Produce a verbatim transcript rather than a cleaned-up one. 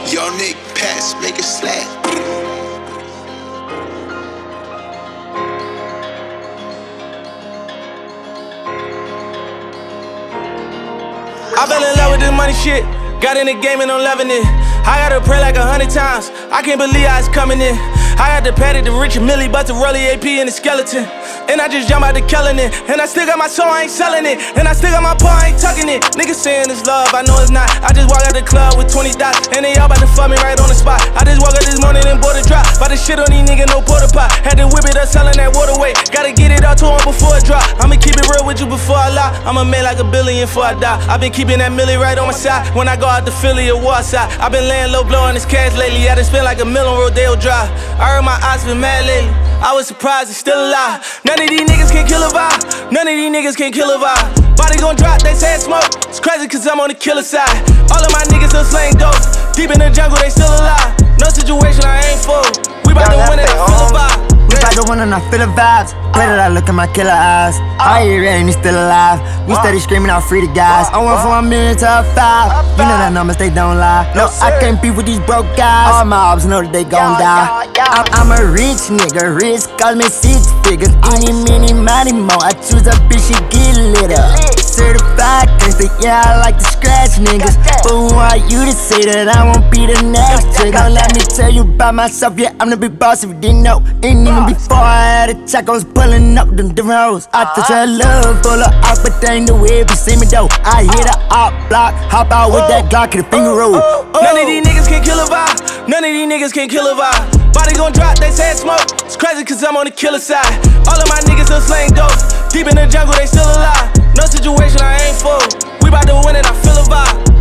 Young Nick, pass, make it slap. I fell in love with this money shit. Got in the game and I'm loving it. I gotta pray like a hundred times. I can't believe how it's coming in. I had to pat it to Rich and Millie, but to Rolly A P and the skeleton. And I just jump out the killing it. And I still got my soul, I ain't selling it. And I still got my paw, I ain't tucking it. Niggas saying it's love, I know it's not. I just walk out the club with twenty dots. And they all about to fuck me right on the spot. I just woke up this morning and bought a drop. About to shit on these niggas, no porta pot. Had to whip it up, selling that water weight. Gotta get it all to him before it drop. I'ma keep it real with you before I lie. I'ma make like a billion before I die. I've been keeping that milli right on my side. When I go out to Philly or Warside, I've been laying low, blowing this cash lately. I done spent like a mill on Rodeo Drive. I heard my eyes been mad lately. I was surprised it's still alive. None of these niggas can kill a vibe. None of these niggas can kill a vibe. Body gon' drop, they say it's smoke. It's crazy cause I'm on the killer side. All of my niggas still slaying dope. Deep in the jungle, they still alive. No situation I ain't for. We bout to win it, I feel a vibe. We bout to win and I feel the vibes. Pray that I look at my killer eyes. I hear it and he's still alive. We steady screaming out free the guys. I went from a million to a five. You know that numbers, they don't lie. No, I can't beef with these broke guys. All my ops know that they gon' die. I'm, I'm a rich nigga, rich call me six figures. Any, many, money more. I choose a bitch, she get lit up. Certified gangster, yeah, I like to scratch niggas. But who are you to say that I won't be the next chick? Don't let me tell you about myself, yeah, I'm the big boss if you didn't know. Ain't even before I had a check, I was pulling up them different hoes. I thought your love full of off, but they ain't the way if you see me though. I hit a op block, hop out with that Glock, hit a finger roll. None of these niggas can kill a vibe. None of these niggas can kill a vibe. Body gon' drop, they say it's smoke. It's crazy cause I'm on the killer side. All of my niggas still slaying dope. Deep in the jungle, they still alive. No situation I ain't for. We bout to win it, I feel a vibe.